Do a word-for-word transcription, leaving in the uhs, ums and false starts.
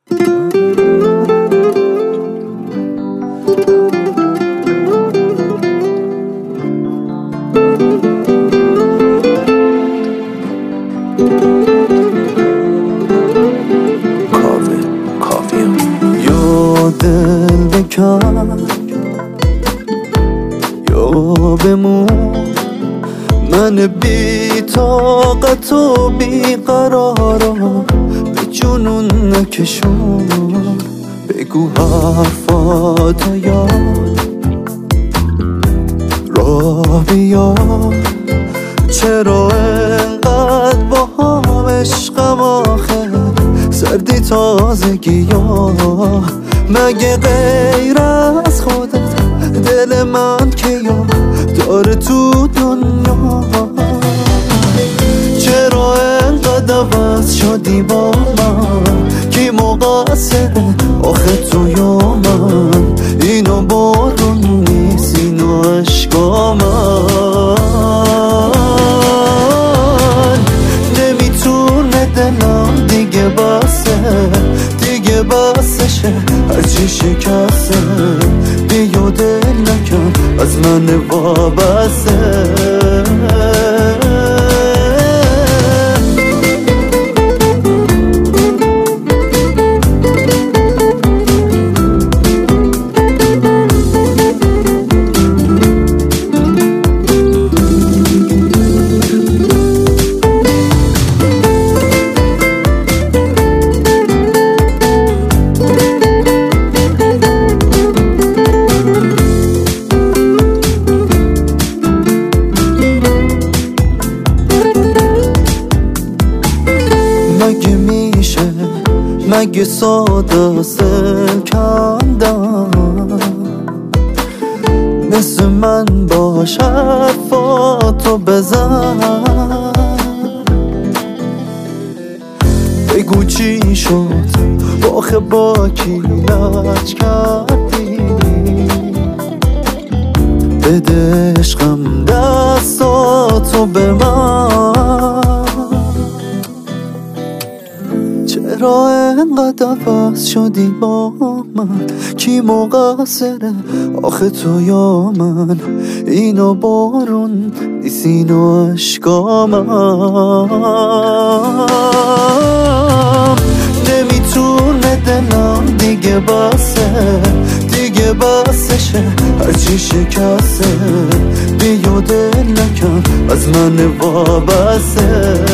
دل بکن یا بمون، من بی طاقت و بی قرارم به جنون نکشون. بگو حرفاتو یاد راه بیار، چرا انقدر با هم عشقم آخه سردی تازگی ها. مگه غیر از خودت دل من که یا داره تو دنیا؟ چرا انقدر عوض شدی با من؟ کی مقصره آخه تو یا من؟ اینو بارون نیست اینو عشقا من. نمیتونه دلم دیگه بسه، دیگه بسشه هرچی شکسته. بیا دل نکن از من وابسته. مگه میشه مگه ساده سل کندم مثل من باش حرفاتو بزن. بگو چی شد آخه با کی لج کردی؟ بده عشقم دستاتو به من. چرا انقدر عوض شدی با من؟ کی مقصره آخه تو یا من؟ اینو بارون نیست اینو عشقا من. نمیتونه دلم دیگه بسه، دیگه بسشه هرچی شکسته. بیا دل نکن از من وابسته.